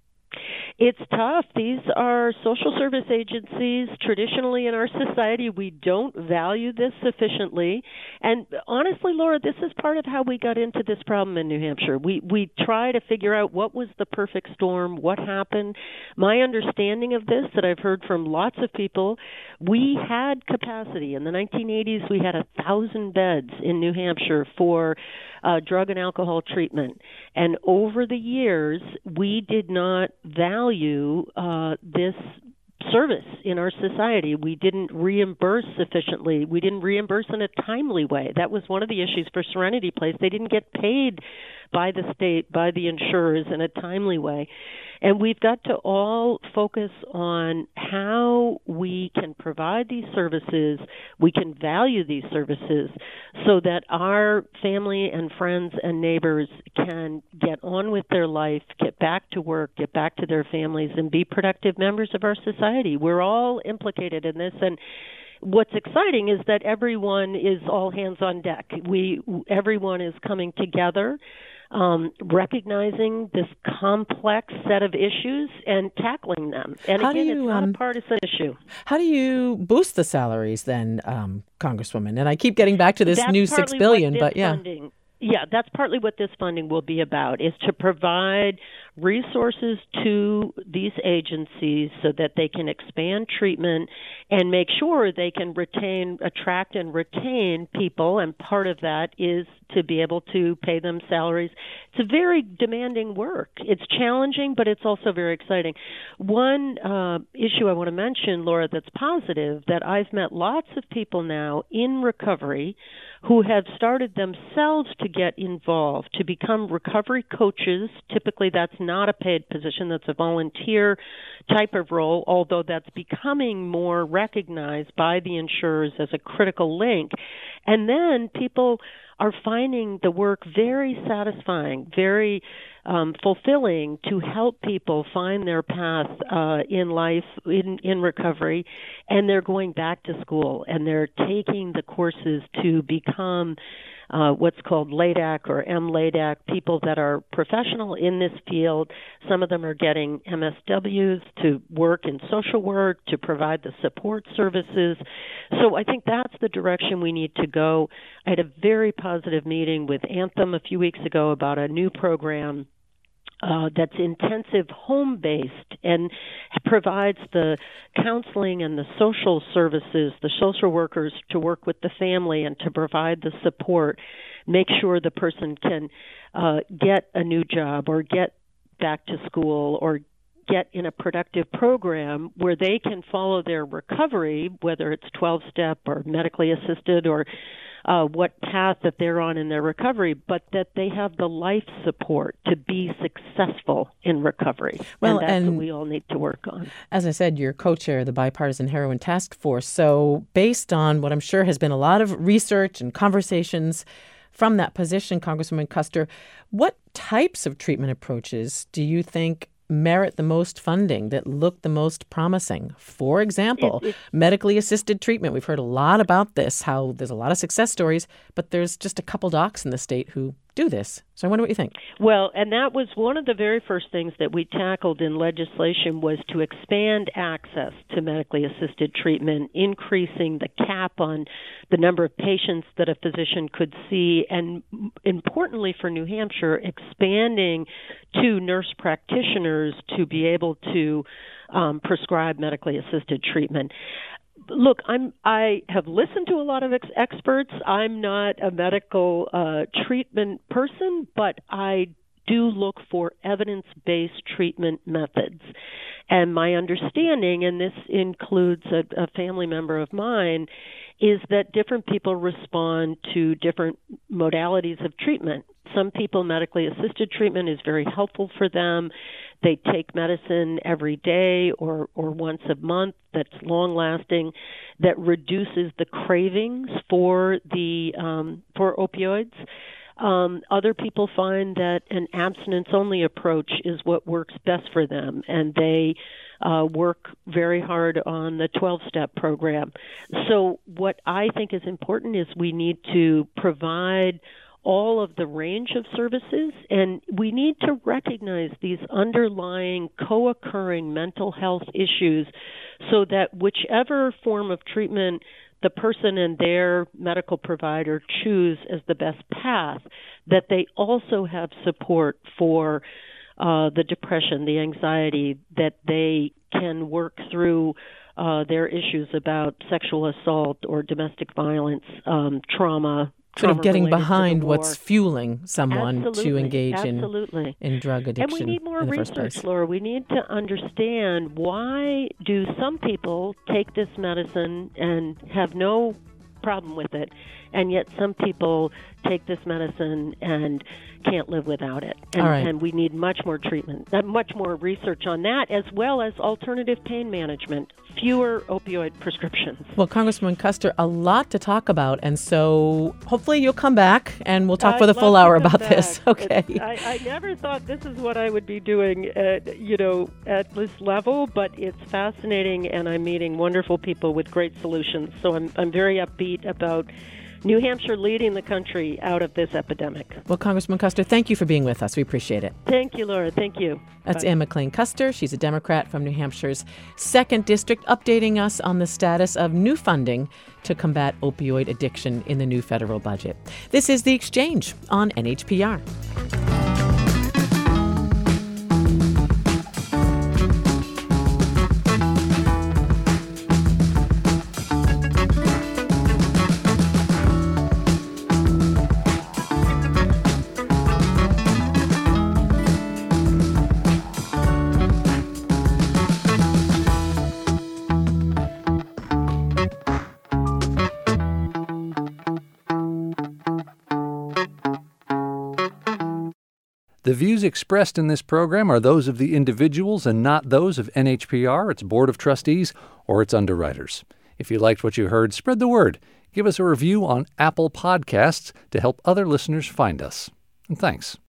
It's tough. These are social service agencies. Traditionally in our society, we don't value this sufficiently. And honestly, Laura, this is part of how we got into this problem in New Hampshire. We try to figure out what was the perfect storm, what happened. My understanding of this, that I've heard from lots of people, we had capacity. In the 1980s, we had 1,000 beds in New Hampshire for drug and alcohol treatment. And over the years, we did not value this service in our society. We didn't reimburse sufficiently. We didn't reimburse in a timely way. That was one of the issues for Serenity Place. They didn't get paid by the state, by the insurers in a timely way. And we've got to all focus on how we can provide these services, we can value these services so that our family and friends and neighbors can get on with their life, get back to work, get back to their families, and be productive members of our society. We're all implicated in this, and what's exciting is that everyone is all hands on deck. Everyone is coming together, recognizing this complex set of issues and tackling them. And again, it's not a partisan issue. How do you boost the salaries then, Congresswoman? And I keep getting back to this new $6 billion, but yeah. Yeah, that's partly what this funding will be about, is to provide resources to these agencies so that they can expand treatment and make sure they can attract and retain people, and part of that is to be able to pay them salaries. It's a very demanding work. It's challenging, but it's also very exciting. One issue I want to mention, Laura, that's positive, that I've met lots of people now in recovery who have started themselves to get involved, to become recovery coaches. Typically, that's not a paid position. That's a volunteer type of role, although that's becoming more recognized by the insurers as a critical link. And then people are finding the work very satisfying, very fulfilling, to help people find their path in life, in recovery, and they're going back to school, and they're taking the courses to become what's called LADAC or MLADAC, people that are professional in this field. Some of them are getting MSWs to work in social work, to provide the support services. So I think that's the direction we need to go. I had a very positive meeting with Anthem a few weeks ago about a new program that's intensive home-based and provides the counseling and the social services, the social workers to work with the family and to provide the support, make sure the person can get a new job or get back to school or get in a productive program where they can follow their recovery, whether it's 12-step or medically assisted or what path that they're on in their recovery, but that they have the life support to be successful in recovery. Well, and that's what we all need to work on. As I said, you're co-chair of the Bipartisan Heroin Task Force. So based on what I'm sure has been a lot of research and conversations from that position, Congresswoman Kuster, what types of treatment approaches do you think merit the most funding, that look the most promising? For example, medically assisted treatment. We've heard a lot about this, how there's a lot of success stories, but there's just a couple docs in the state who do this. So I wonder what you think. Well, and that was one of the very first things that we tackled in legislation, was to expand access to medically assisted treatment, increasing the cap on the number of patients that a physician could see, and importantly for New Hampshire, expanding to nurse practitioners to be able to prescribe medically assisted treatment. Look, I have listened to a lot of experts. I'm not a medical treatment person, but I do look for evidence-based treatment methods. And my understanding, and this includes a family member of mine, is that different people respond to different modalities of treatment. Some people, medically assisted treatment is very helpful for them. They take medicine every day or once a month that's long-lasting, that reduces the cravings for opioids. Other people find that an abstinence-only approach is what works best for them, and they work very hard on the 12-step program. So what I think is important is we need to provide all of the range of services, and we need to recognize these underlying co-occurring mental health issues so that whichever form of treatment the person and their medical provider choose as the best path, that they also have support for the depression, the anxiety, that they can work through their issues about sexual assault or domestic violence, trauma. Sort of getting behind what's fueling someone to engage in drug addiction. And we need more in the first research, place. Laura. We need to understand, why do some people take this medicine and have no problem with it, and yet some people take this medicine and can't live without it. And, all right. And we need much more treatment, much more research on that, as well as alternative pain management, fewer opioid prescriptions. Well, Congresswoman Kuster, a lot to talk about, and so hopefully you'll come back and we'll talk for the full hour about this. Okay. I never thought this is what I would be doing, at this level, but it's fascinating, and I'm meeting wonderful people with great solutions. So I'm very upbeat about New Hampshire leading the country out of this epidemic. Well, Congresswoman Kuster, thank you for being with us. We appreciate it. Thank you, Laura. Thank you. That's Bye. Anne McLean Kuster. She's a Democrat from New Hampshire's 2nd District, updating us on the status of new funding to combat opioid addiction in the new federal budget. This is The Exchange on NHPR. The views expressed in this program are those of the individuals and not those of NHPR, its Board of Trustees, or its underwriters. If you liked what you heard, spread the word. Give us a review on Apple Podcasts to help other listeners find us. And thanks.